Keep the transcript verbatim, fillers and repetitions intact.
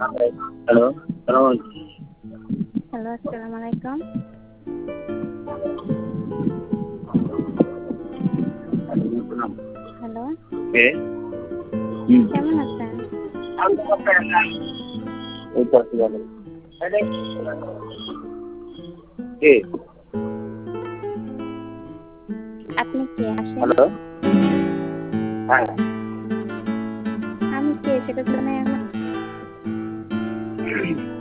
Hello, hello. Hello, আসসালামু আলাইকুম। Hello. কে? হুম। কেমন আছেন? এই তো আছি ভালো। কে? আপনি কে আসেন? হ্যালো। হ্যাঁ। আমি কে সেটা তো জানাই আমার।